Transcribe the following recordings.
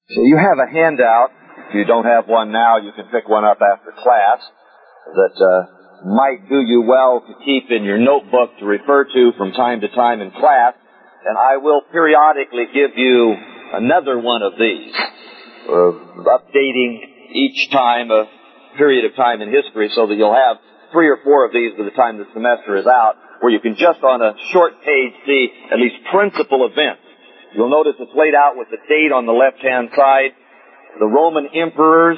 So you have a handout. If you don't have one now, you can pick one up after class that might do you well to keep in your notebook to refer to from time to time in class. And I will periodically give you another one of these, updating each time a period of time in history so that you'll have 3 or 4 of these by the time the semester is out, where you can just on a short page see at least principal events. You'll notice it's laid out with the date on the left-hand side. The Roman emperors,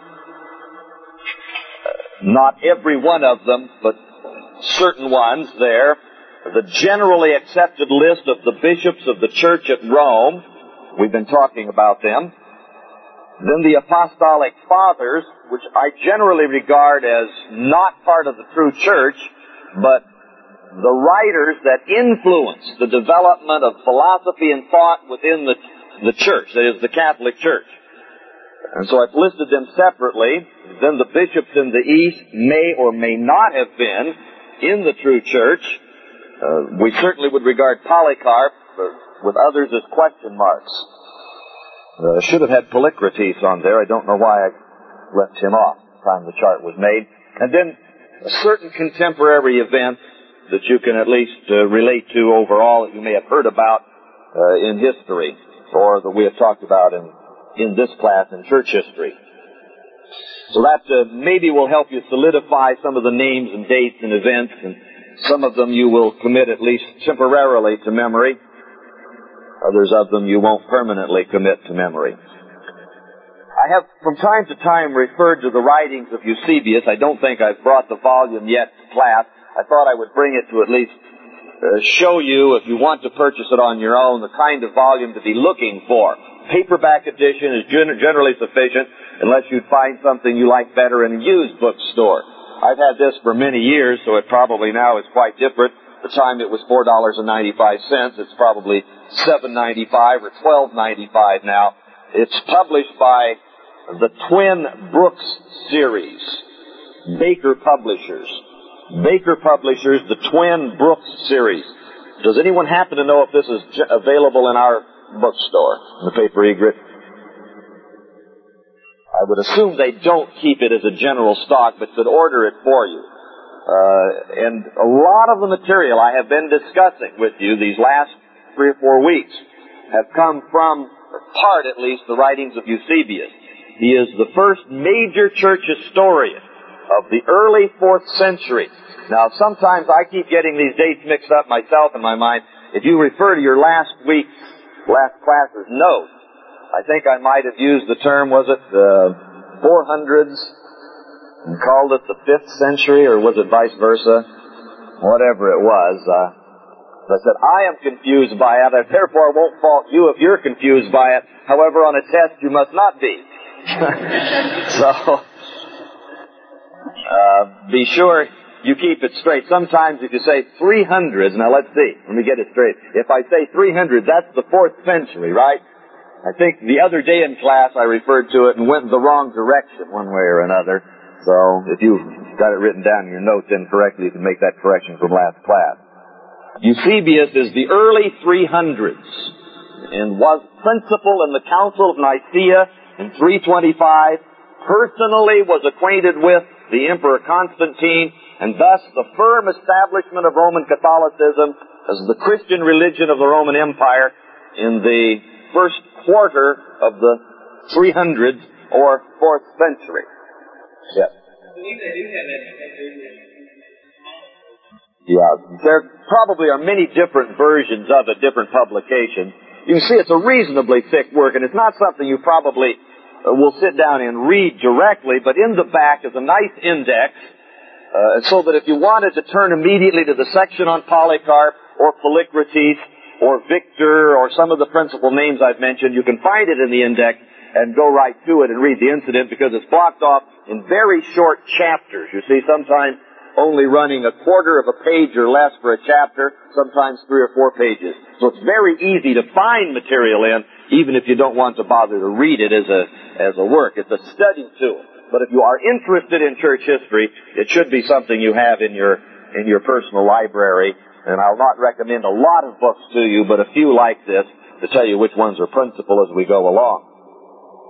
not every one of them, but certain ones there. The generally accepted list of the bishops of the church at Rome. We've been talking about them. Then the apostolic fathers, which I generally regard as not part of the true church, but the writers that influenced the development of philosophy and thought within the church, that is, the Catholic Church. And so I've listed them separately. Then the bishops in the East may or may not have been in the true church. We certainly would regard Polycarp, with others, as question marks. I should have had Polycrates on there. I don't know why I left him off the time the chart was made. And then a certain contemporary event that you can at least relate to overall that you may have heard about in history, or that we have talked about in this class in church history. So that maybe will help you solidify some of the names and dates and events, and some of them you will commit at least temporarily to memory. Others of them you won't permanently commit to memory. I have from time to time referred to the writings of Eusebius. I don't think I've brought the volume yet to class. I thought I would bring it to at least show you, if you want to purchase it on your own, the kind of volume to be looking for. Paperback edition is generally sufficient unless you'd find something you like better in a used bookstore. I've had this for many years, so it probably now is quite different. At the time it was $4.95. It's probably $7.95 or $12.95 now. It's published by the Twin Brooks series, Baker Publishers. Baker Publishers, the Twin Brooks series. Does anyone happen to know if this is available in our bookstore, in the paper egret? I would assume they don't keep it as a general stock, but could order it for you. And a lot of the material I have been discussing with you these last 3 or 4 weeks have come from, part at least, the writings of Eusebius. He is the first major church historian of the early 4th century. Now, sometimes I keep getting these dates mixed up myself in my mind. If you refer to your last class's note, I think I might have used the term, was it the 400s, and called it the 5th century, or was it vice versa? Whatever it was. I said, I am confused by it. I therefore won't fault you if you're confused by it. However, on a test, you must not be. So, be sure you keep it straight. Sometimes if you say 300s, now let's see, let me get it straight. If I say 300, that's the 4th century, right? I think the other day in class I referred to it and went in the wrong direction one way or another. So if you got it written down in your notes incorrectly, you can make that correction from last class. Eusebius is the early 300s and was principal in the Council of Nicaea in 325, personally was acquainted with the Emperor Constantine, and thus the firm establishment of Roman Catholicism as the Christian religion of the Roman Empire in the first quarter of the 300s or 4th century. Yes. Yeah, there probably are many different versions of it, different publications. You can see it's a reasonably thick work, and it's not something you probably will sit down and read directly, but in the back is a nice index, so that if you wanted to turn immediately to the section on Polycarp or Polycrates or Victor or some of the principal names I've mentioned, you can find it in the index and go right to it and read the incident, because it's blocked off in very short chapters. You see, sometimes only running a quarter of a page or less for a chapter, sometimes 3 or 4 pages. So it's very easy to find material in, even if you don't want to bother to read it as a work. It's a study tool. But if you are interested in church history, it should be something you have in your personal library. And I'll not recommend a lot of books to you, but a few like this to tell you which ones are principal as we go along.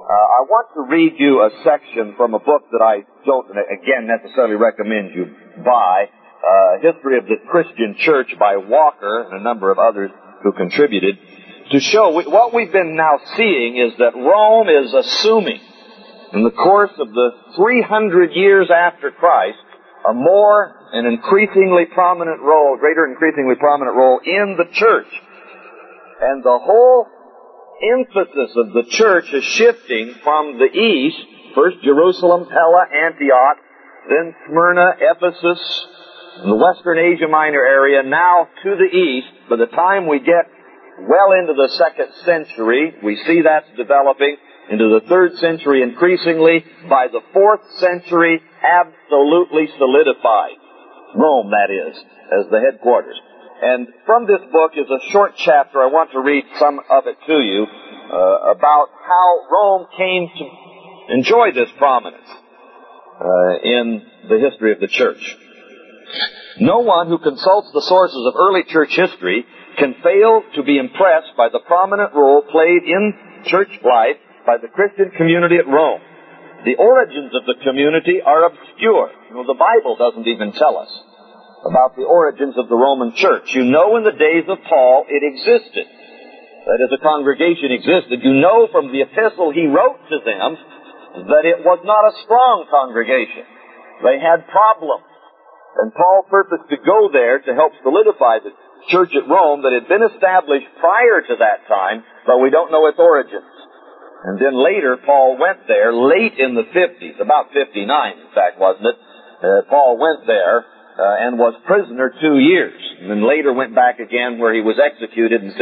I want to read you a section from a book that I don't, again, necessarily recommend you buy, History of the Christian Church by Walker and a number of others who contributed, to show what we've been now seeing is that Rome is assuming, in the course of the 300 years after Christ, a greater increasingly prominent role in the church. And the whole emphasis of the church is shifting from the east, first Jerusalem, Pella, Antioch, then Smyrna, Ephesus, the western Asia Minor area, now to the east. By the time we get well into the 2nd century, we see that's developing into the 3rd century increasingly. By the 4th century, absolutely solidified. Rome, that is, as the headquarters. And from this book is a short chapter. I want to read some of it to you about how Rome came to enjoy this prominence in the history of the church. No one who consults the sources of early church history can fail to be impressed by the prominent role played in church life by the Christian community at Rome. The origins of the community are obscure. The Bible doesn't even tell us about the origins of the Roman church. In the days of Paul, it existed. That is, a congregation existed. From the epistle he wrote to them that it was not a strong congregation. They had problems. And Paul purposed to go there to help solidify the church at Rome that had been established prior to that time, but we don't know its origins. And then later, Paul went there late in the 50s, about 59, in fact, wasn't it? Paul went there and was prisoner 2 years, and then later went back again where he was executed in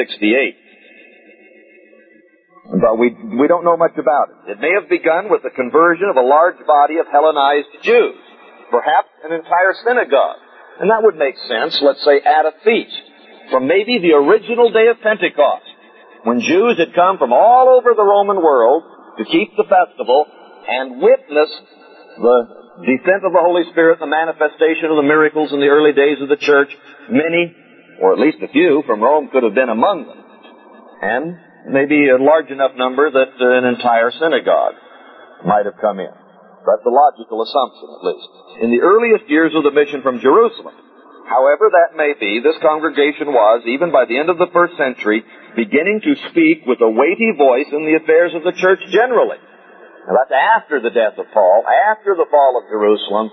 68. But we don't know much about it. It may have begun with the conversion of a large body of Hellenized Jews, perhaps an entire synagogue. And that would make sense, let's say, at a feast, from maybe the original day of Pentecost, when Jews had come from all over the Roman world to keep the festival and witness the descent of the Holy Spirit, the manifestation of the miracles in the early days of the church. Many, or at least a few, from Rome could have been among them. And maybe a large enough number that an entire synagogue might have come in. That's a logical assumption, at least. In the earliest years of the mission from Jerusalem, however that may be, this congregation was, even by the end of the 1st century, beginning to speak with a weighty voice in the affairs of the church generally. Now, that's after the death of Paul, after the fall of Jerusalem,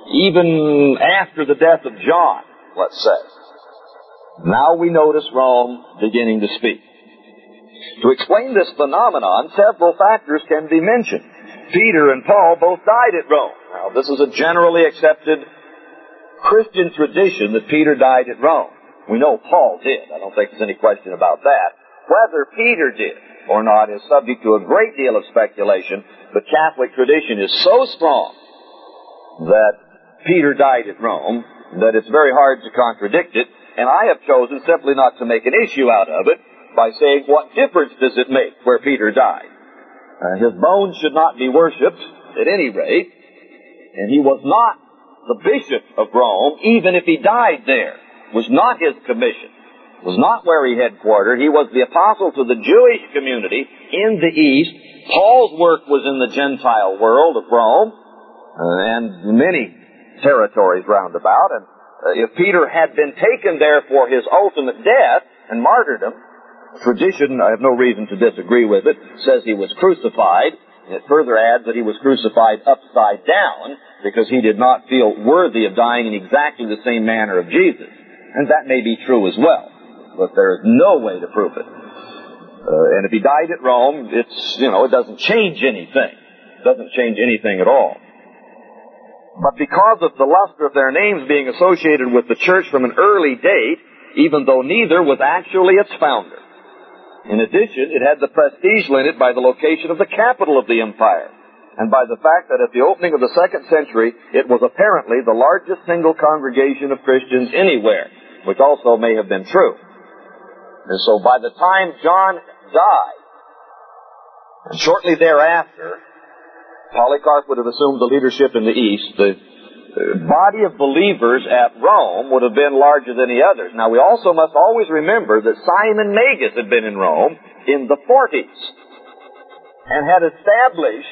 even after the death of John, let's say. Now we notice Rome beginning to speak. To explain this phenomenon, several factors can be mentioned. Peter and Paul both died at Rome. Now, this is a generally accepted Christian tradition that Peter died at Rome. We know Paul did. I don't think there's any question about that. Whether Peter did or not is subject to a great deal of speculation, but Catholic tradition is so strong that Peter died at Rome that it's very hard to contradict it, and I have chosen simply not to make an issue out of it by saying, what difference does it make where Peter died? His bones should not be worshipped, at any rate, and he was not the bishop of Rome, even if he died there. It was not his commission. It was not where he headquartered. He was the apostle to the Jewish community in the East. Paul's work was in the Gentile world of Rome, and many territories round about. And if Peter had been taken there for his ultimate death and martyrdom, tradition, I have no reason to disagree with it, says he was crucified. It further adds that he was crucified upside down because he did not feel worthy of dying in exactly the same manner of Jesus. And that may be true as well, but there is no way to prove it. And if he died at Rome, it doesn't change anything. It doesn't change anything at all. But because of the luster of their names being associated with the church from an early date, even though neither was actually its founder. In addition, it had the prestige lent by the location of the capital of the empire, and by the fact that at the opening of the 2nd century, it was apparently the largest single congregation of Christians anywhere, which also may have been true. And so by the time John died, and shortly thereafter, Polycarp would have assumed the leadership in the East. The body of believers at Rome would have been larger than the others. Now, we also must always remember that Simon Magus had been in Rome in the 40s. and had established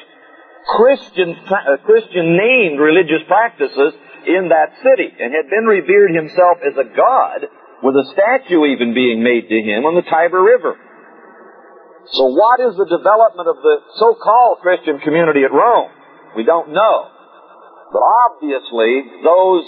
Christian-named religious practices in that city, and had been revered himself as a god, with a statue even being made to him on the Tiber River. So what is the development of the so-called Christian community at Rome? We don't know. But obviously, those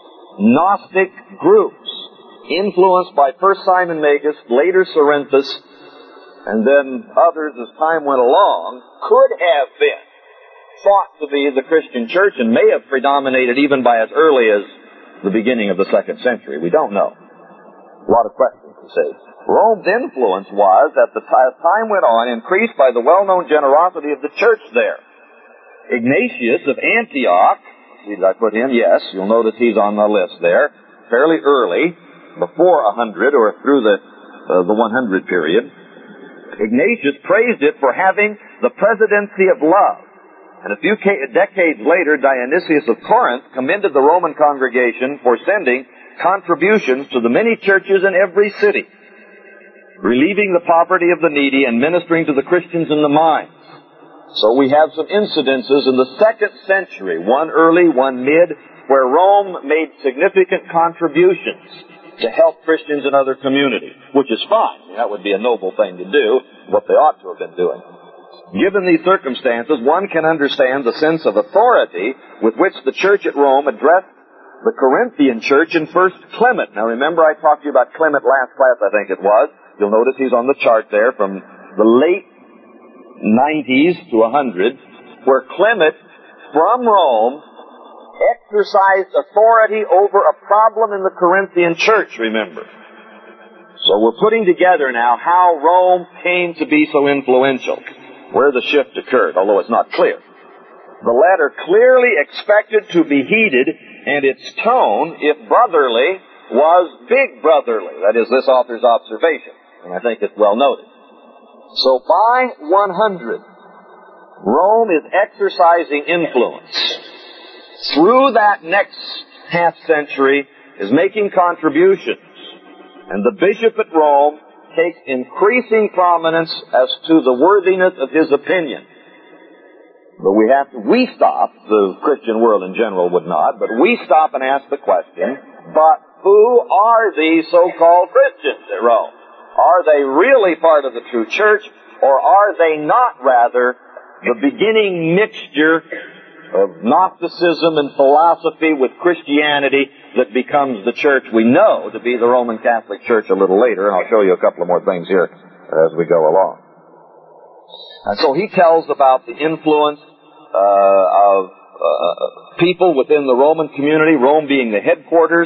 Gnostic groups, influenced by first Simon Magus, later Cerinthus, and then others as time went along, could have been thought to be the Christian church and may have predominated even by as early as the beginning of the 2nd century. We don't know. A lot of questions to say. Rome's influence was, as time went on, increased by the well-known generosity of the church there. Ignatius of Antioch, did I put him? Yes, you'll notice he's on the list there, fairly early, before 100 or through the 100 period. Ignatius praised it for having the presidency of love. And a few decades later, Dionysius of Corinth commended the Roman congregation for sending contributions to the many churches in every city, relieving the poverty of the needy and ministering to the Christians in the mines. So we have some incidences in the 2nd century, one early, one mid, where Rome made significant contributions to help Christians in other communities, which is fine. That would be a noble thing to do, what they ought to have been doing. Given these circumstances, one can understand the sense of authority with which the church at Rome addressed the Corinthian church in 1 Clement. Now remember I talked to you about Clement last class, I think it was. You'll notice he's on the chart there from the late 90s to 100, where Clement, from Rome, exercised authority over a problem in the Corinthian church, remember. So we're putting together now how Rome came to be so influential, where the shift occurred, although it's not clear. The letter clearly expected to be heeded, and its tone, if brotherly, was big brotherly. That is this author's observation, and I think it's well noted. So by 100, Rome is exercising influence. Through that next half century is making contributions, and the bishop at Rome takes increasing prominence as to the worthiness of his opinion. But we stop, the Christian world in general would not, but we stop and ask the question, but who are these so-called Christians at Rome? Are they really part of the true church, or are they not rather the beginning mixture of Gnosticism and philosophy with Christianity that becomes the church we know to be the Roman Catholic Church a little later, and I'll show you a couple of more things here as we go along. And so he tells about the influence of people within the Roman community, Rome being the headquarters,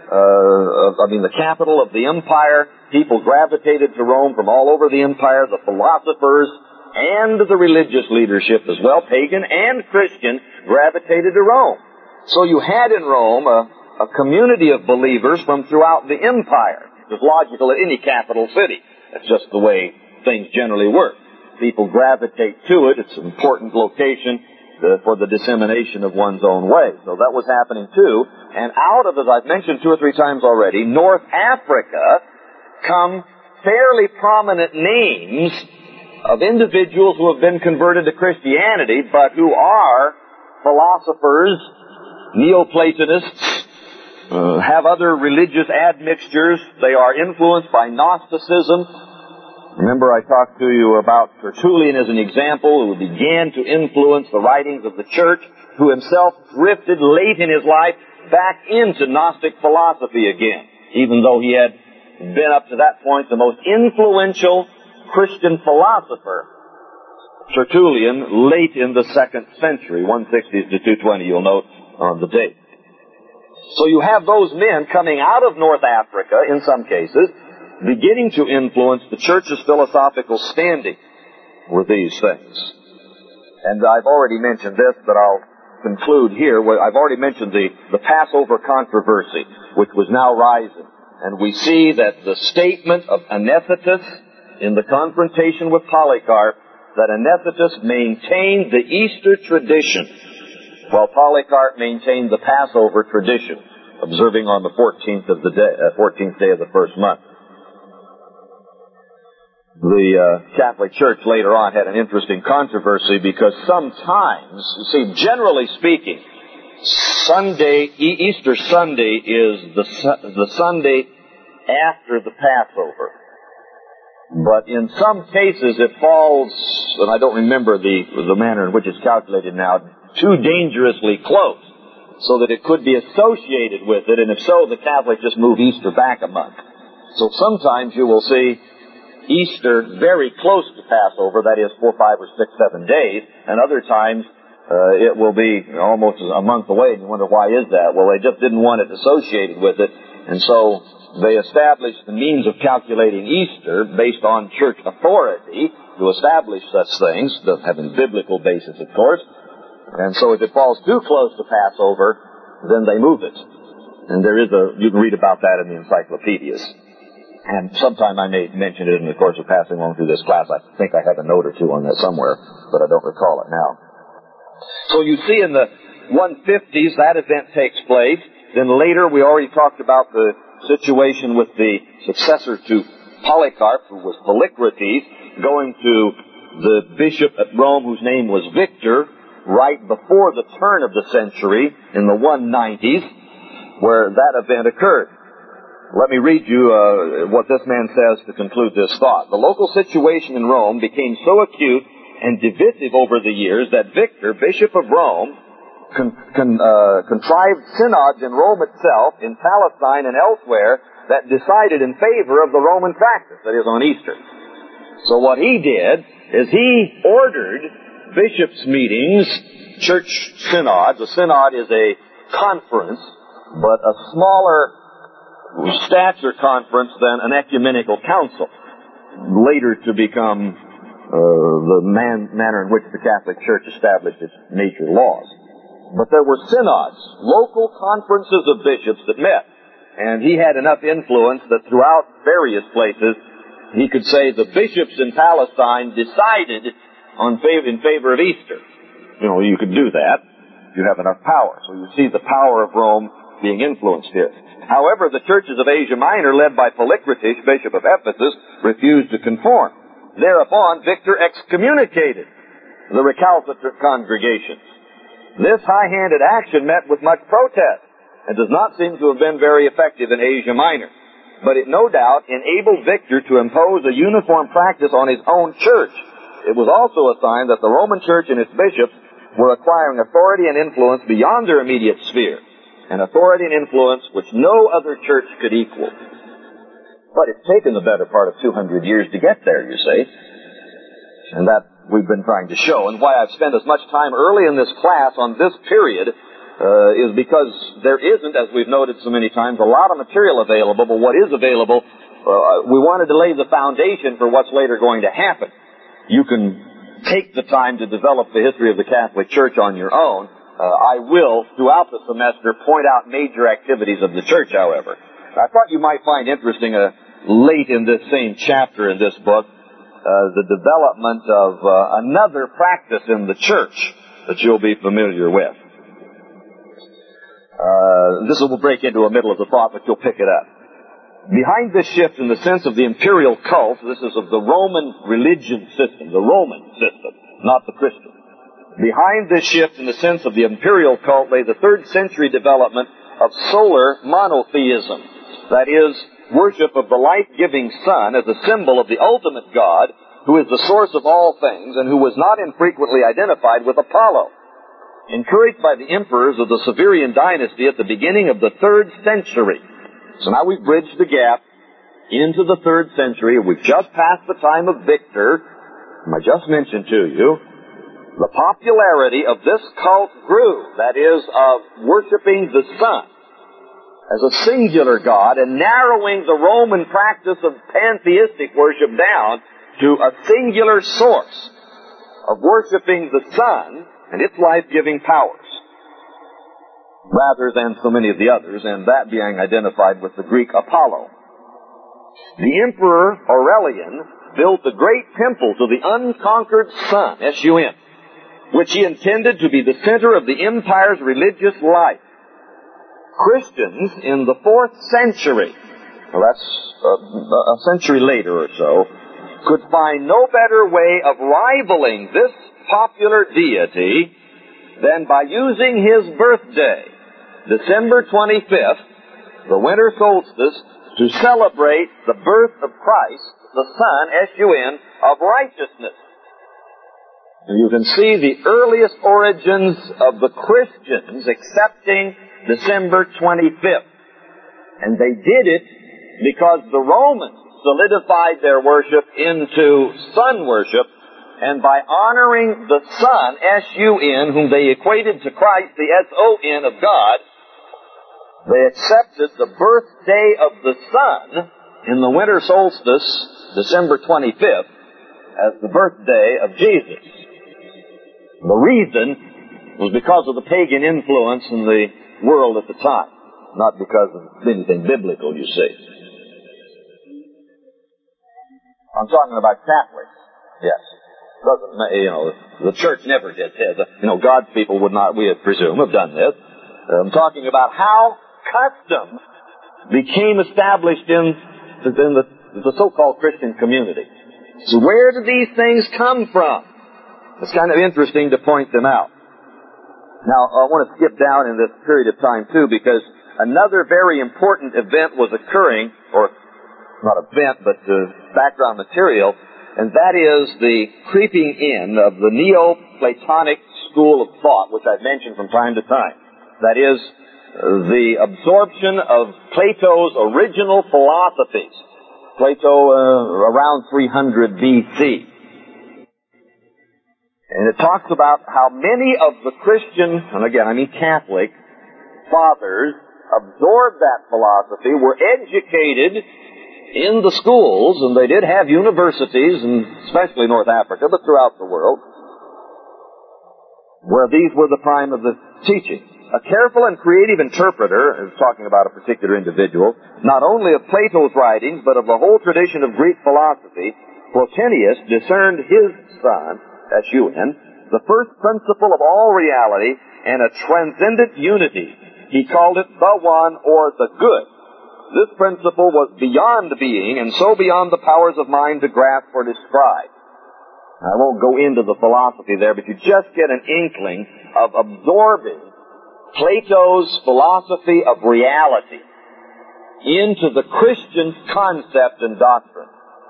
the capital of the empire. People gravitated to Rome from all over the empire, the philosophers and the religious leadership as well, pagan and Christian, gravitated to Rome. So you had in Rome a community of believers from throughout the empire. It's logical at any capital city. That's just the way things generally work. People gravitate to it. It's an important location for the dissemination of one's own way. So that was happening too. And out of, as I've mentioned 2 or 3 times already, North Africa come fairly prominent names of individuals who have been converted to Christianity, but who are philosophers, Neoplatonists, have other religious admixtures. They are influenced by Gnosticism. Remember I talked to you about Tertullian as an example, who began to influence the writings of the church, who himself drifted late in his life back into Gnostic philosophy again, even though he had been up to that point the most influential Christian philosopher. Tertullian, late in the 2nd century, 160s to 220, you'll note on the date. So you have those men coming out of North Africa, in some cases, beginning to influence the church's philosophical standing with these things. And I've already mentioned this, but I'll conclude here. I've already mentioned the Passover controversy, which was now rising. And we see that the statement of Anicetus in the confrontation with Polycarp, that Anicetus maintained the Easter tradition, while Polycarp maintained the Passover tradition, observing on the 14th day of the first month. The Catholic Church later on had an interesting controversy because sometimes, you see, generally speaking, Easter Sunday is the Sunday after the Passover. But in some cases it falls, and I don't remember the manner in which it's calculated now, too dangerously close, so that it could be associated with it, and if so, the Catholics just move Easter back a month. So sometimes you will see Easter very close to Passover, that is 4, 5, or 6, 7 days, and other times it will be almost a month away, and you wonder why is that? Well, they just didn't want it associated with it, and so they established the means of calculating Easter based on church authority to establish such things, having biblical basis, of course. And so if it falls too close to Passover, then they move it. And you can read about that in the encyclopedias. And sometime I may mention it in the course of passing along through this class. I think I have a note or two on that somewhere, but I don't recall it now. So you see in the 150s that event takes place. Then later we already talked about the situation with the successor to Polycarp, who was Polycrates, going to the bishop at Rome whose name was Victor, right before the turn of the century in the 190s, where that event occurred. Let me read you what this man says to conclude this thought. The local situation in Rome became so acute and divisive over the years that Victor, Bishop of Rome, contrived synods in Rome itself, in Palestine and elsewhere, that decided in favor of the Roman practice, that is, on Easter. So what he did is he ordered bishops' meetings, church synods. A synod is a conference, but a smaller stature conference than an ecumenical council, later to become the manner in which the Catholic Church established its major laws. But there were synods, local conferences of bishops that met, and he had enough influence that throughout various places he could say the bishops in Palestine decided in favor of Easter. You could do that if you have enough power. So you see the power of Rome being influenced here. However, the churches of Asia Minor, led by Polycrates, Bishop of Ephesus, refused to conform. Thereupon, Victor excommunicated the recalcitrant congregations. This high-handed action met with much protest and does not seem to have been very effective in Asia Minor. But it no doubt enabled Victor to impose a uniform practice on his own church. It was also a sign that the Roman Church and its bishops were acquiring authority and influence beyond their immediate sphere, an authority and influence which no other church could equal. But it's taken the better part of 200 years to get there, you see. And that we've been trying to show. And why I've spent as much time early in this class on this period is because there isn't, as we've noted so many times, a lot of material available, but what is available, we wanted to lay the foundation for what's later going to happen. You can take the time to develop the history of the Catholic Church on your own. I will, throughout the semester, point out major activities of the Church, however. I thought you might find interesting, late in this same chapter in this book, the development of another practice in the Church that you'll be familiar with. This will break into a middle of the thought, but you'll pick it up. Behind this shift in the sense of the imperial cult, this is of the Roman religion system, the Roman system, not the Christian. Behind this shift in the sense of the imperial cult lay the 3rd century development of solar monotheism, that is, worship of the life-giving sun as a symbol of the ultimate God, who is the source of all things and who was not infrequently identified with Apollo. Encouraged by the emperors of the Severian dynasty at the beginning of the 3rd century. So now we've bridged the gap into the 3rd century. We've just passed the time of Victor. I just mentioned to you, the popularity of this cult grew, that is, of worshiping the sun as a singular God and narrowing the Roman practice of pantheistic worship down to a singular source of worshiping the sun and its life-giving powers, rather than so many of the others, and that being identified with the Greek Apollo. The Emperor Aurelian built a great temple to the unconquered sun, S-U-N, which he intended to be the center of the empire's religious life. Christians in the 4th century, well, that's a century later or so, could find no better way of rivaling this popular deity than by using his birthday, December 25th, the winter solstice, to celebrate the birth of Christ, the Son, S-U-N, of righteousness. And you can see the earliest origins of the Christians accepting December 25th. And they did it because the Romans solidified their worship into sun worship, and by honoring the Son, S-U-N, whom they equated to Christ, the S-O-N of God, they accepted the birthday of the Sun in the winter solstice, December 25th, as the birthday of Jesus. The reason was because of the pagan influence in the world at the time, not because of anything biblical, you see. I'm talking about Catholics. Yes. The church never did this. God's people would not, we presume, have done this. I'm talking about how customs became established in the so-called Christian community. So where do these things come from? It's kind of interesting to point them out. Now, I want to skip down in this period of time, too, because another very important event was occurring, or not event, but background material, and that is the creeping in of the Neoplatonic school of thought, which I've mentioned from time to time. That is, the absorption of Plato's original philosophies. Plato around 300 B.C. And it talks about how many of the Christian, and again I mean Catholic, fathers absorbed that philosophy, were educated in the schools, and they did have universities, and especially North Africa, but throughout the world, where these were the prime of the teaching. A careful and creative interpreter, is talking about a particular individual, not only of Plato's writings, but of the whole tradition of Greek philosophy, Plotinus discerned his son, S-U-N, the first principle of all reality and a transcendent unity. He called it the one or the good. This principle was beyond being and so beyond the powers of mind to grasp or describe. I won't go into the philosophy there, but you just get an inkling of absorbing Plato's philosophy of reality into the Christian concept and doctrine.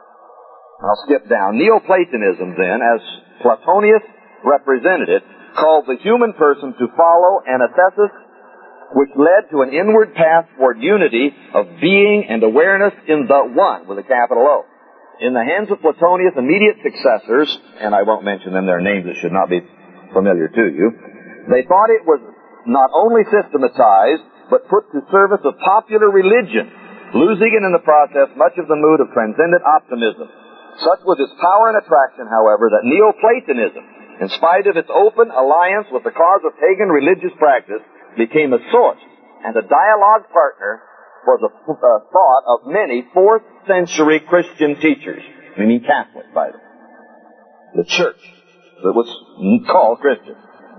I'll skip down. Neoplatonism, then, as Plotinus represented it, called the human person to follow an ascesis which led to an inward path toward unity of being and awareness in the One, with a capital O. In the hands of Plotinus' immediate successors, and I won't mention them, their names that should not be familiar to you, they thought it was not only systematized, but put to service of popular religion, losing in the process much of the mood of transcendent optimism. Such was its power and attraction, however, that Neoplatonism, in spite of its open alliance with the cause of pagan religious practice, became a source and a dialogue partner for the thought of many 4th century Christian teachers, meaning Catholic, by the way. The church that was called Christian.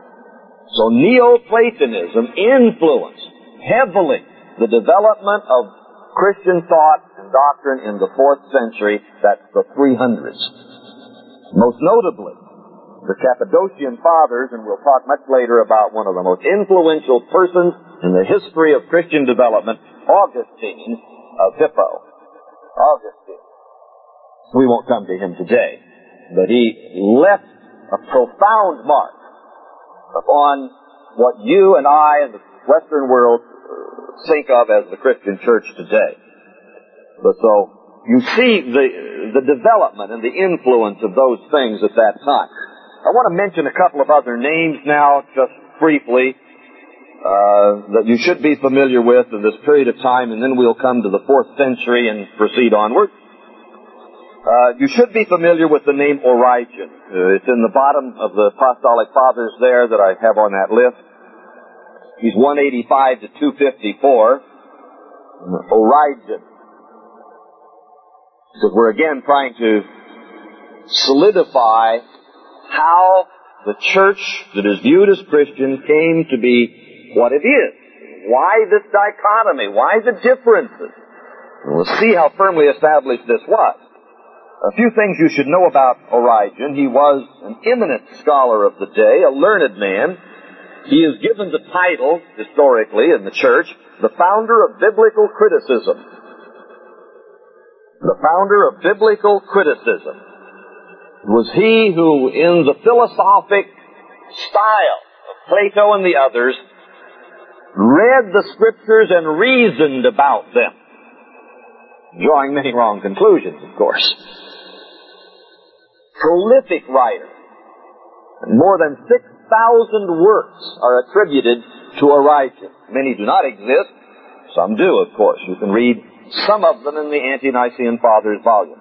So Neoplatonism influenced heavily the development of Christian thought and doctrine in the 4th century, that's the 300s. Most notably, the Cappadocian Fathers, and we'll talk much later about one of the most influential persons in the history of Christian development, Augustine of Hippo. Augustine. We won't come to him today, but he left a profound mark upon what you and I and the Western world think of as the Christian church today. But so, you see the development and the influence of those things at that time. I want to mention a couple of other names now, just briefly, that you should be familiar with in this period of time, and then we'll come to the 4th century and proceed onward. You should be familiar with the name Origen. It's in the bottom of the Apostolic Fathers there that I have on that list. He's 185 to 254. Origen. Because we're again trying to solidify how the church that is viewed as Christian came to be what it is. Why this dichotomy? Why the differences? And we'll see how firmly established this was. A few things you should know about Origen. He was an eminent scholar of the day, a learned man. He is given the title, historically, in the church, the founder of biblical criticism. The founder of biblical criticism. It was he who, in the philosophic style of Plato and the others, read the Scriptures and reasoned about them, drawing many wrong conclusions, of course. Prolific writer. And more than 6,000 works are attributed to Origen. Many do not exist. Some do, of course. You can read some of them in the Ante-Nicene Fathers volume.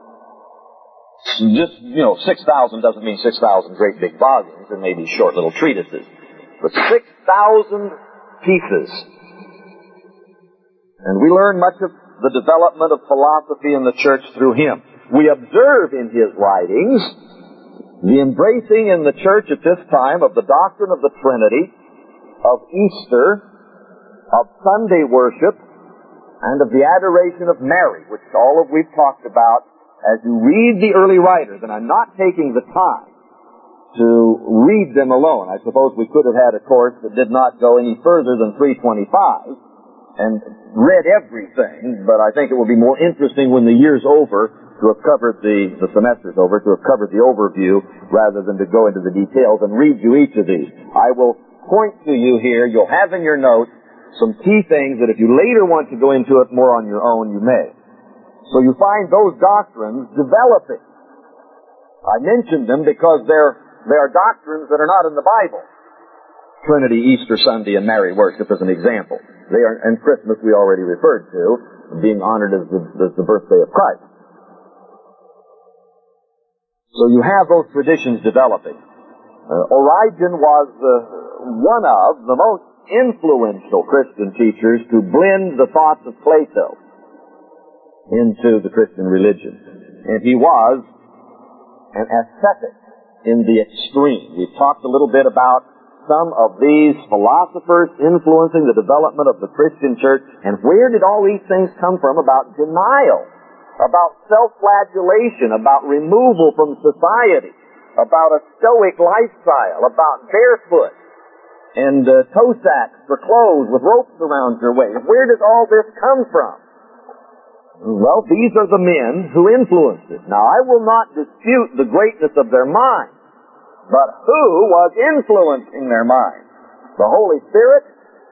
Just, 6,000 doesn't mean 6,000 great big volumes. There may be short little treatises. But 6,000 pieces. And we learn much of the development of philosophy in the church through him. We observe in his writings the embracing in the church at this time of the doctrine of the Trinity, of Easter, of Sunday worship, and of the adoration of Mary, which all of we've talked about as you read the early writers. And I'm not taking the time to read them alone. I suppose we could have had a course that did not go any further than 325 and read everything, but I think it will be more interesting when the year's over to have covered the semester's over, to have covered the overview, rather than to go into the details and read you each of these. I will point to you here. You'll have in your notes some key things that if you later want to go into it more on your own, you may. So you find those doctrines developing. I mentioned them because they are doctrines that are not in the Bible. Trinity, Easter Sunday, and Mary worship as an example. They are, and Christmas we already referred to, being honored as the birthday of Christ. So you have those traditions developing. Origen was one of the most influential Christian teachers to blend the thoughts of Plato into the Christian religion. And he was an ascetic in the extreme. We've talked a little bit about some of these philosophers influencing the development of the Christian church. And where did all these things come from about denial, about self-flagellation, about removal from society, about a stoic lifestyle, about barefoot and toe sacks for clothes with ropes around your waist? Where does all this come from? Well, these are the men who influenced it. Now, I will not dispute the greatness of their mind, but who was influencing their mind? The Holy Spirit?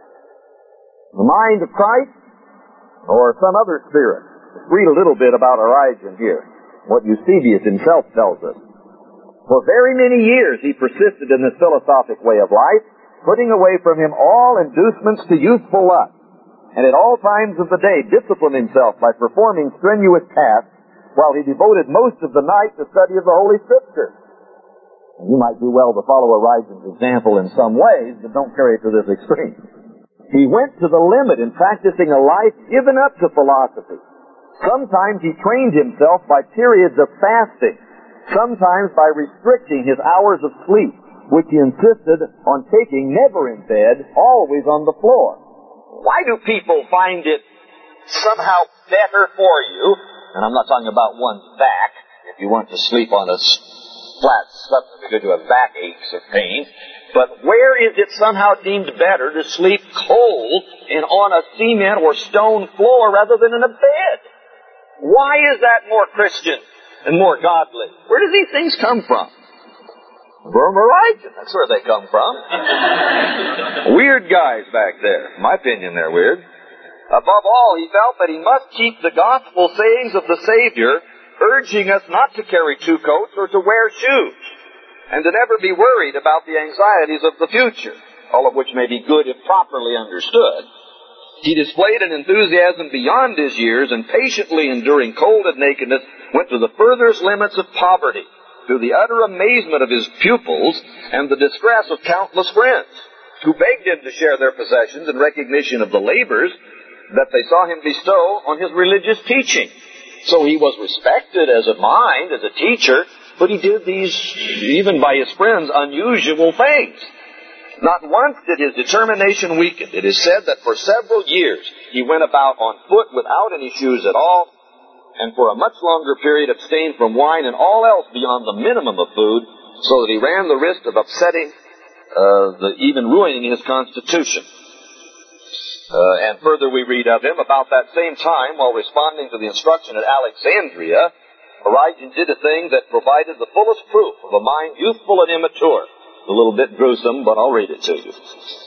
The mind of Christ? Or some other spirit? Let's read a little bit about Origen here, what Eusebius himself tells us. For very many years he persisted in this philosophic way of life, putting away from him all inducements to youthful lust, and at all times of the day disciplined himself by performing strenuous tasks, while he devoted most of the night to study of the Holy Scriptures. And you might do well to follow Origen's example in some ways, but don't carry it to this extreme. He went to the limit in practicing a life given up to philosophy. Sometimes he trained himself by periods of fasting, sometimes by restricting his hours of sleep, which he insisted on taking never in bed, always on the floor. Why do people find it somehow better for you, and I'm not talking about one's back, if you want to sleep on a flat substance because you have backaches or pain, but where is it somehow deemed better to sleep cold and on a cement or stone floor rather than in a bed? Why is that more Christian and more godly? Where do these things come from? From Origen. That's where they come from. Weird guys back there. In my opinion, they're weird. Above all, he felt that he must keep the gospel sayings of the Savior, urging us not to carry 2 coats or to wear shoes, and to never be worried about the anxieties of the future, all of which may be good if properly understood. He displayed an enthusiasm beyond his years, and patiently enduring cold and nakedness, went to the furthest limits of poverty, to the utter amazement of his pupils and the distress of countless friends, who begged him to share their possessions in recognition of the labors that they saw him bestow on his religious teaching. So he was respected as a mind, as a teacher, but he did these, even by his friends, unusual things. Not once did his determination weaken. It is said that for several years he went about on foot without any shoes at all, and for a much longer period abstained from wine and all else beyond the minimum of food, so that he ran the risk of upsetting, even ruining his constitution. And further we read of him, about that same time, while responding to the instruction at Alexandria, Origen did a thing that provided the fullest proof of a mind youthful and immature. A little bit gruesome, but I'll read it to you.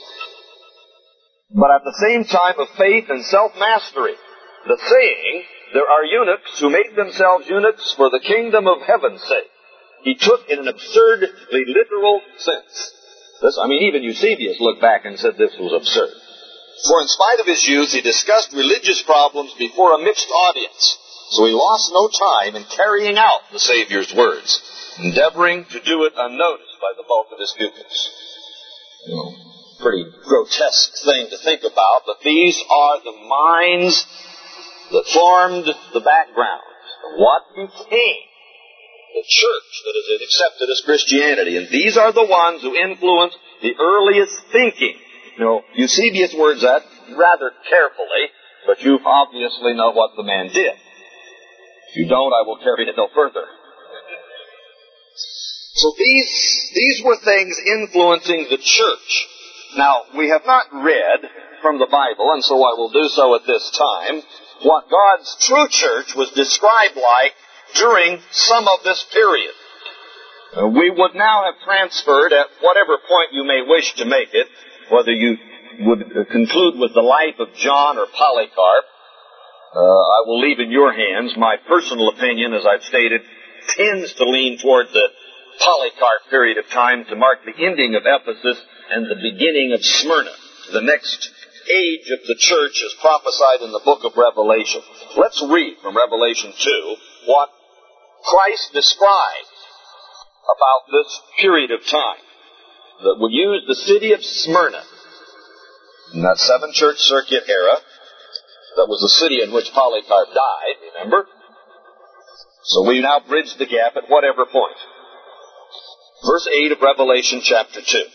But at the same time of faith and self-mastery, the saying, there are eunuchs who make themselves eunuchs for the kingdom of heaven's sake, he took in an absurdly literal sense. Even Eusebius looked back and said this was absurd. For in spite of his youth, he discussed religious problems before a mixed audience. So he lost no time in carrying out the Savior's words, endeavoring to do it unnoticed by the bulk of his pupils. Pretty grotesque thing to think about, but these are the minds that formed the background of what became the church that is accepted as Christianity. And these are the ones who influenced the earliest thinking. Eusebius words that rather carefully, but you obviously know what the man did. If you don't, I will carry it no further. So these were things influencing the church. Now, we have not read from the Bible, and so I will do so at this time, what God's true church was described like during some of this period. We would now have transferred, at whatever point you may wish to make it, whether you would conclude with the life of John or Polycarp, I will leave in your hands. My personal opinion, as I've stated, tends to lean toward the Polycarp period of time to mark the ending of Ephesus and the beginning of Smyrna, the next age of the church as prophesied in the book of Revelation. Let's read from Revelation 2 what Christ described about this period of time that will use the city of Smyrna in that 7-church circuit era. That was the city in which Polycarp died, remember? So we now bridge the gap at whatever point. Verse 8 of Revelation chapter 2.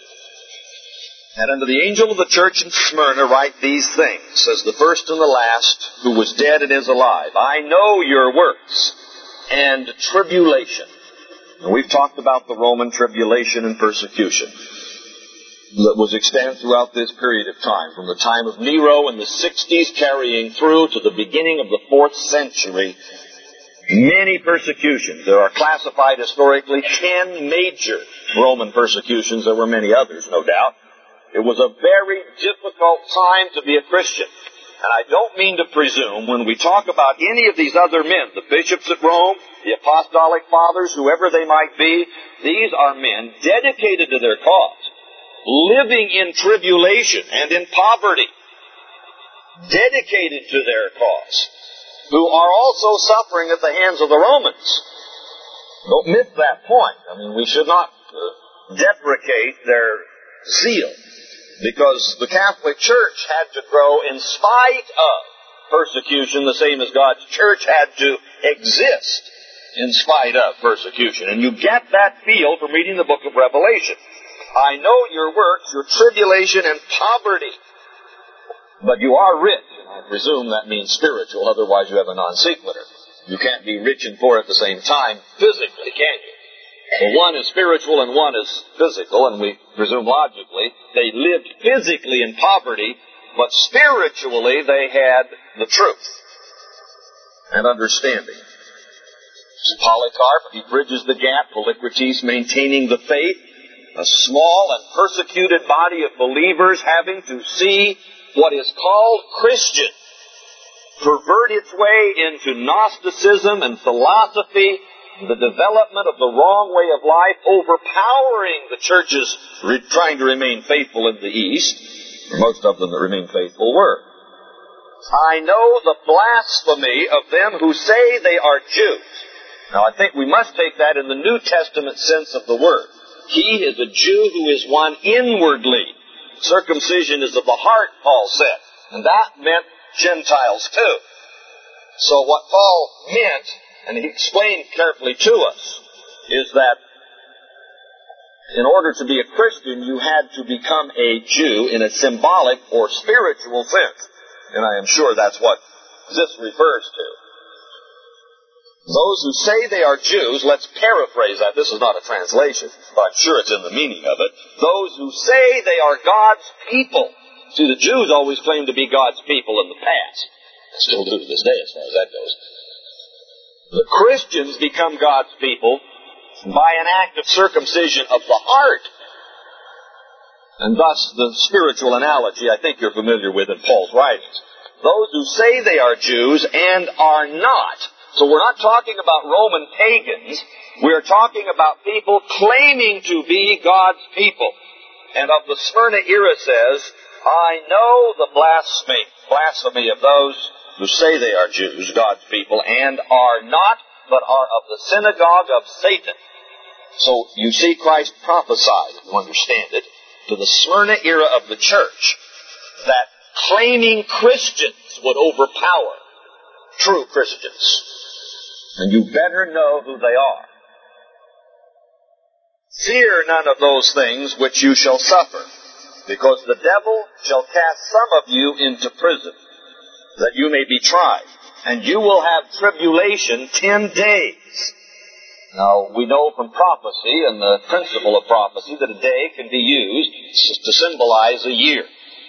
And unto the angel of the church in Smyrna write these things, says the first and the last, who was dead and is alive. I know your works and tribulation. And we've talked about the Roman tribulation and persecution that was extended throughout this period of time, from the time of Nero in the 60s carrying through to the beginning of the 4th century. Many persecutions. There are classified historically 10 major Roman persecutions. There were many others, no doubt. It was a very difficult time to be a Christian. And I don't mean to presume when we talk about any of these other men, the bishops at Rome, the apostolic fathers, whoever they might be, these are men dedicated to their cause, living in tribulation and in poverty, dedicated to their cause, who are also suffering at the hands of the Romans. Don't miss that point. We should not deprecate their zeal, because the Catholic Church had to grow in spite of persecution, the same as God's church had to exist in spite of persecution. And you get that feel from reading the book of Revelation. I know your works, your tribulation and poverty, but you are rich. And I presume that means spiritual, otherwise you have a non sequitur. You can't be rich and poor at the same time physically, can you? Well, one is spiritual and one is physical, and we presume logically they lived physically in poverty, but spiritually they had the truth and understanding. So Polycarp, he bridges the gap. Polycrates maintaining the faith. A small and persecuted body of believers having to see what is called Christian pervert its way into Gnosticism and philosophy, the development of the wrong way of life, overpowering the churches trying to remain faithful in the East. Most of them that remained faithful were. I know the blasphemy of them who say they are Jews. Now I think we must take that in the New Testament sense of the word. He is a Jew who is one inwardly. Circumcision is of the heart, Paul said. And that meant Gentiles too. So what Paul meant, and he explained carefully to us, is that in order to be a Christian, you had to become a Jew in a symbolic or spiritual sense. And I am sure that's what this refers to. Those who say they are Jews, let's paraphrase that. This is not a translation, but I'm sure it's in the meaning of it. Those who say they are God's people. See, the Jews always claimed to be God's people in the past. They still do to this day as far as that goes. The Christians become God's people by an act of circumcision of the heart. And thus the spiritual analogy I think you're familiar with in Paul's writings. Those who say they are Jews and are not. So we're not talking about Roman pagans. We're talking about people claiming to be God's people. And of the Smyrna era says, I know the blasphemy of those who say they are Jews, God's people, and are not, but are of the synagogue of Satan. So you see Christ prophesied, if you understand it, to the Smyrna era of the church, that claiming Christians would overpower true Christians. And you better know who they are. Fear none of those things which you shall suffer, because the devil shall cast some of you into prison, that you may be tried, and you will have tribulation 10 days. Now, we know from prophecy and the principle of prophecy that a day can be used to symbolize a year.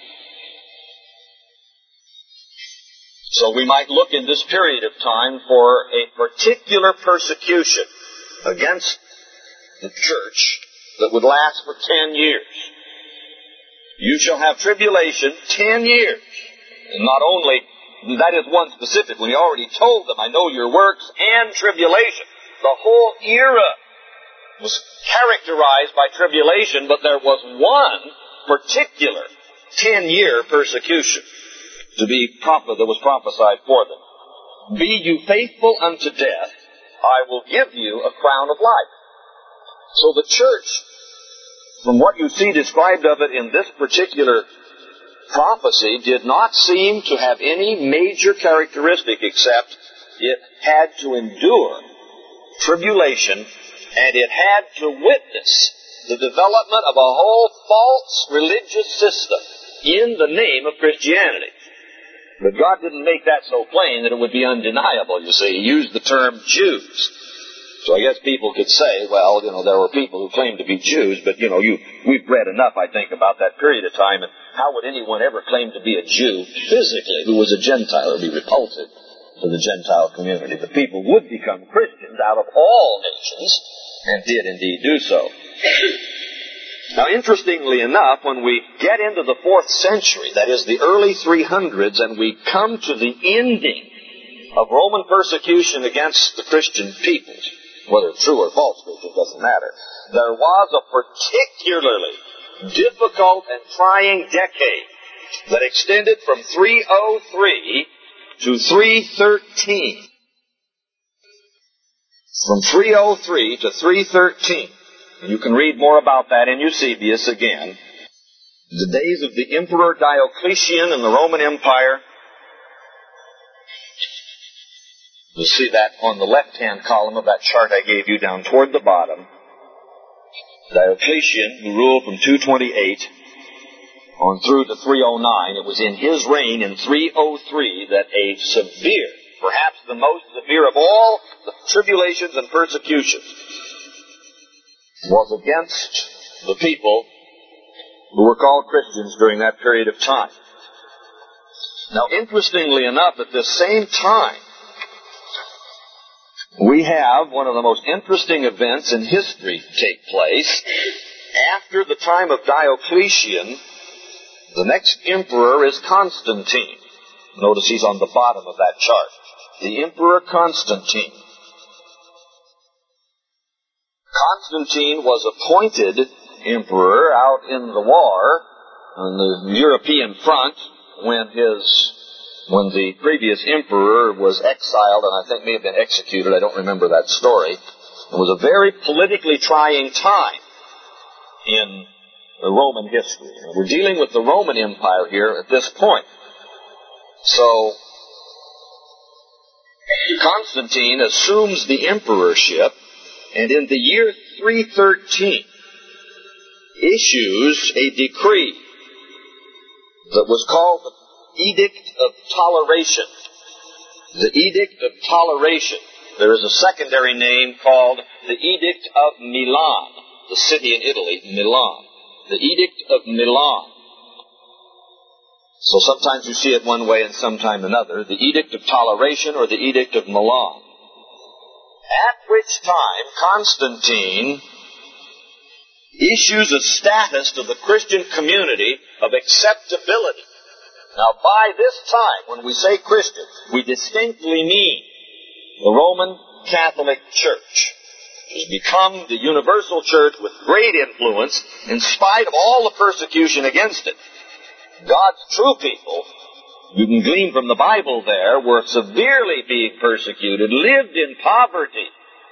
So we might look in this period of time for a particular persecution against the church that would last for 10 years. You shall have tribulation 10 years. And not only, that is one specific one. He already told them, I know your works and tribulation. The whole era was characterized by tribulation, but there was one particular 10-year persecution that was prophesied for them. Be you faithful unto death, I will give you a crown of life. So the church, from what you see described of it in this particular prophecy, did not seem to have any major characteristic except it had to endure tribulation, and it had to witness the development of a whole false religious system in the name of Christianity. But God didn't make that so plain that it would be undeniable, you see. He used the term Jews. So I guess people could say, well, there were people who claimed to be Jews, but, we've read enough, I think, about that period of time, and how would anyone ever claim to be a Jew physically who was a Gentile? It would be repulsive to the Gentile community. The people would become Christians out of all nations, and did indeed do so. Now, interestingly enough, when we get into the 4th century, that is the early 300s, and we come to the ending of Roman persecution against the Christian peoples, whether it's true or false, it doesn't matter, there was a particularly difficult and trying decade that extended from 303 to 313. From 303 to 313. You can read more about that in Eusebius again. The days of the Emperor Diocletian and the Roman Empire. You'll see that on the left-hand column of that chart I gave you down toward the bottom. Diocletian, who ruled from 228 on through to 309. It was in his reign in 303 that a severe, perhaps the most severe of all the tribulations and persecutions, was against the people who were called Christians during that period of time. Now, interestingly enough, at this same time, we have one of the most interesting events in history take place. After the time of Diocletian, the next emperor is Constantine. Notice he's on the bottom of that chart. The Emperor Constantine. Constantine was appointed emperor out in the war on the European front when the previous emperor was exiled and I think may have been executed. I don't remember that story. It was a very politically trying time in the Roman history. We're dealing with the Roman Empire here at this point. So, Constantine assumes the emperorship, and in the year 313 issues a decree that was called the Edict of Toleration. The Edict of Toleration. there is a secondary name called the Edict of Milan, the city in Italy, Milan. The Edict of Milan. So sometimes you see it one way and sometimes another. The Edict of Toleration or the Edict of Milan. At which time Constantine issues a status to the Christian community of acceptability. Now, by this time, when we say Christian, we distinctly mean the Roman Catholic Church, which has become the universal church with great influence in spite of all the persecution against it. God's true people, you can glean from the Bible there, were severely being persecuted, lived in poverty,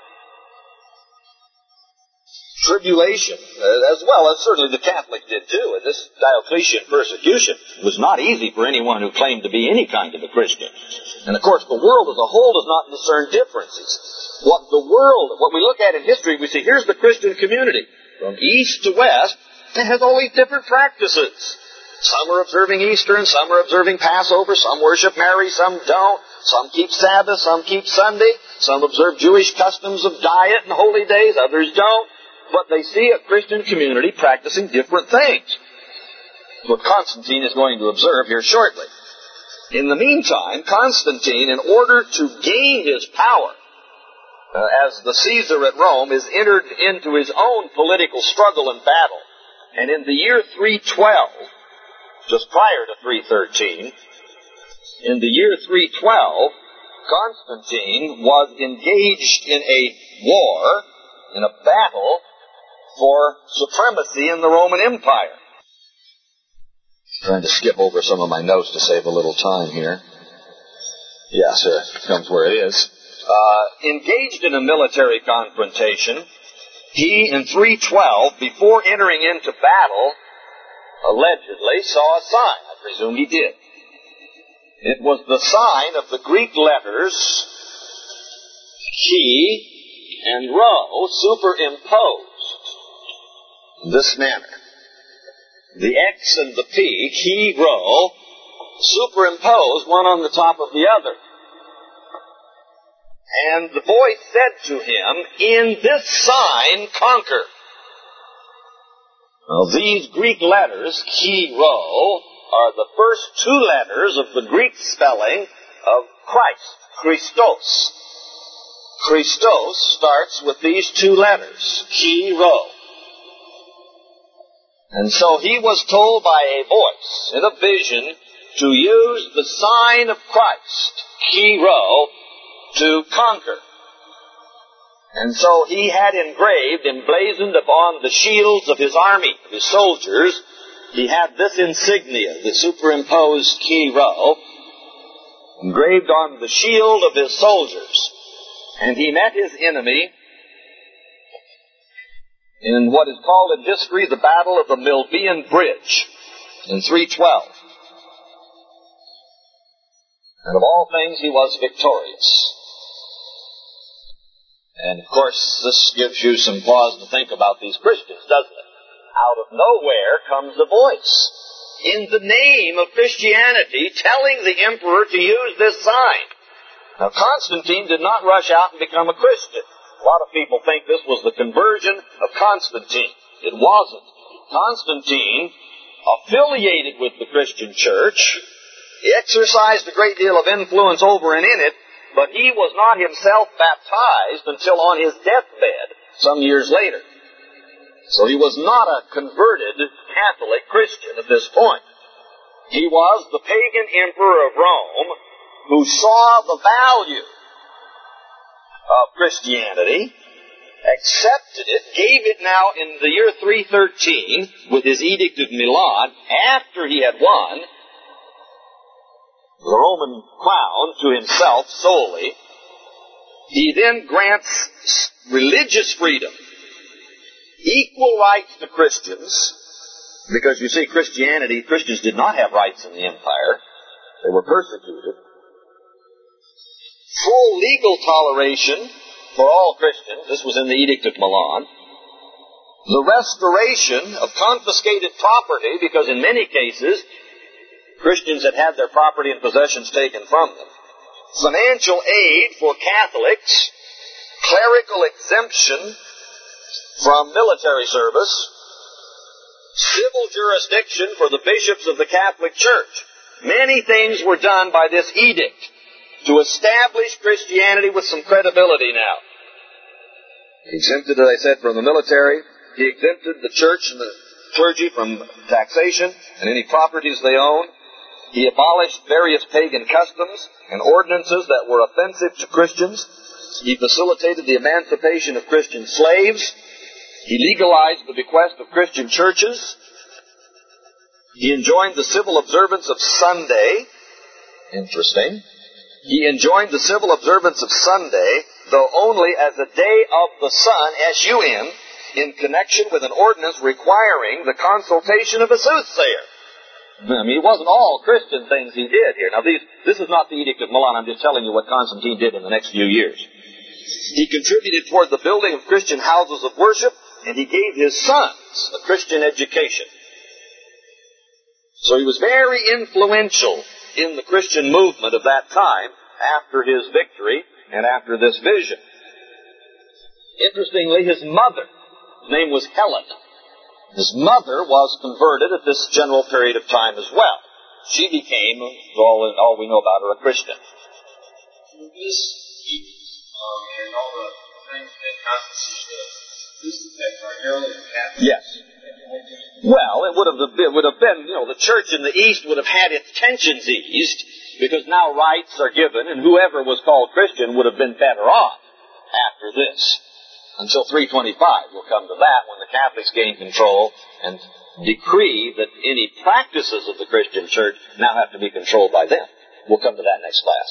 tribulation, as well as certainly the Catholic did too. And this Diocletian persecution was not easy for anyone who claimed to be any kind of a Christian. And of course, the world as a whole does not discern differences. What we look at in history, we see here's the Christian community. From east to west, it has all these different practices. Some are observing Easter and some are observing Passover. Some worship Mary, some don't. Some keep Sabbath, some keep Sunday. Some observe Jewish customs of diet and holy days, others don't. But they see a Christian community practicing different things. What Constantine is going to observe here shortly. In the meantime, Constantine, in order to gain his power, as the Caesar at Rome, is entered into his own political struggle and battle. And in the year 312, just prior to 313, in the year 312, Constantine was engaged in a war, in a battle, for supremacy in the Roman Empire. Trying to skip over some of my notes to save a little time here. Yes, it comes where it is. Engaged in a military confrontation, he, in 312, before entering into battle, allegedly saw a sign. I presume he did. It was the sign of the Greek letters chi and rho superimposed in this manner. The X and the P, chi, rho, superimposed one on the top of the other. And the voice said to him, "In this sign conquer." Now, these Greek letters, chi, rho, are the first two letters of the Greek spelling of Christ, Christos. Christos starts with these two letters, chi, rho. And so he was told by a voice in a vision to use the sign of Christ, chi, rho, to conquer. And so he had engraved, emblazoned upon the shields of his army, his soldiers, he had this insignia, the superimposed chi, rho, engraved on the shield of his soldiers. And he met his enemy in what is called in history the Battle of the Milvian Bridge in 312. And of all things, he was victorious. And of course, this gives you some pause to think about these Christians, doesn't it? Out of nowhere comes a voice in the name of Christianity telling the emperor to use this sign. Now, Constantine did not rush out and become a Christian. A lot of people think this was the conversion of Constantine. It wasn't. Constantine, affiliated with the Christian church, he exercised a great deal of influence over and in it, but he was not himself baptized until on his deathbed some years later. So he was not a converted Catholic Christian at this point. He was the pagan emperor of Rome who saw the value of Christianity, accepted it, gave it now in the year 313 with his Edict of Milan, after he had won the Roman crown to himself solely. He then grants religious freedom, equal rights to Christians, because you see, Christians did not have rights in the empire. They were persecuted. Full legal toleration for all Christians. This was in the Edict of Milan. The restoration of confiscated property, because in many cases, Christians had had their property and possessions taken from them. financial aid for Catholics, clerical exemption from military service, civil jurisdiction for the bishops of the Catholic Church. Many things were done by this edict to establish Christianity with some credibility now. He exempted, as I said, from the military. He exempted the church and the clergy from taxation and any properties they own. He abolished various pagan customs and ordinances that were offensive to Christians. He facilitated the emancipation of Christian slaves. He legalized the bequest of Christian churches. He enjoined the civil observance of Sunday. Interesting. He enjoined the civil observance of Sunday, though only as a day of the sun, S-U-N, in connection with an ordinance requiring the consultation of a soothsayer. I mean, it wasn't all Christian things he did here. Now, this is not the Edict of Milan. I'm just telling you what Constantine did in the next few years. He contributed toward the building of Christian houses of worship, and he gave his sons a Christian education. So he was very influential in the Christian movement of that time after his victory and after this vision. Interestingly, his mother's name was Helen. His mother was converted at this general period of time as well. She became, all we know about her, a Christian. This and all the things that Constantine this affect primarily the Catholics. Yes. Well, it would have been, the church in the East would have had its tensions eased, because now rights are given, and whoever was called Christian would have been better off after this. Until 325, we'll come to that, when the Catholics gain control and decree that any practices of the Christian church now have to be controlled by them. We'll come to that next class.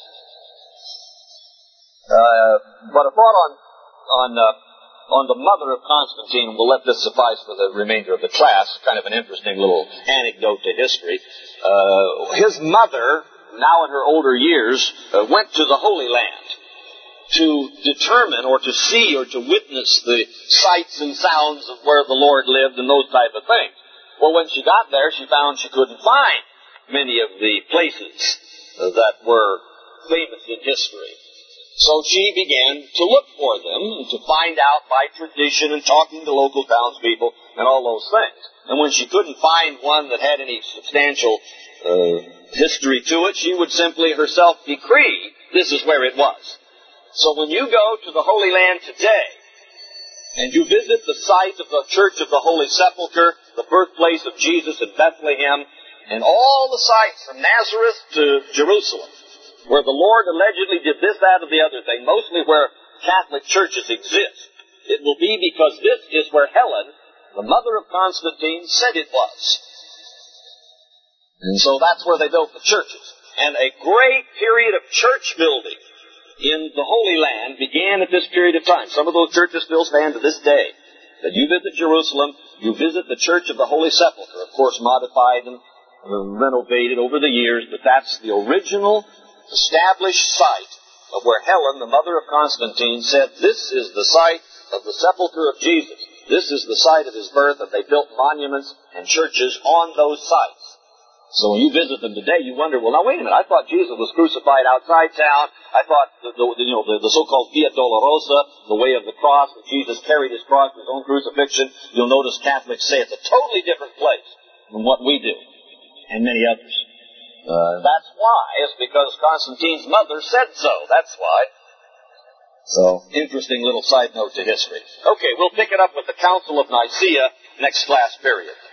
But a thought on the mother of Constantine, we'll let this suffice for the remainder of the class, kind of an interesting little anecdote to history. His mother, now in her older years, went to the Holy Land to determine or to see or to witness the sights and sounds of where the Lord lived and those type of things. Well, when she got there, she found she couldn't find many of the places that were famous in history. So she began to look for them and to find out by tradition and talking to local townspeople and all those things. And when she couldn't find one that had any substantial history to it, she would simply herself decree this is where it was. So when you go to the Holy Land today, and you visit the site of the Church of the Holy Sepulchre, the birthplace of Jesus in Bethlehem, and all the sites from Nazareth to Jerusalem, where the Lord allegedly did this, that, or the other thing, mostly where Catholic churches exist, it will be because this is where Helen, the mother of Constantine, said it was. And so that's where they built the churches. And a great period of church building in the Holy Land began at this period of time. Some of those churches still stand to this day. That you visit Jerusalem, you visit the Church of the Holy Sepulchre, of course modified and renovated over the years, but that's the original established site of where Helen, the mother of Constantine, said, this is the site of the sepulchre of Jesus. This is the site of his birth, and they built monuments and churches on those sites. So when you visit them today, you wonder, well, now wait a minute, I thought Jesus was crucified outside town. I thought the so-called Via Dolorosa, the way of the cross, that Jesus carried his cross, his own crucifixion. You'll notice Catholics say it's a totally different place than what we do, and many others. That's why. It's because Constantine's mother said so. That's why. So, interesting little side note to history. Okay, we'll pick it up with the Council of Nicaea next class period.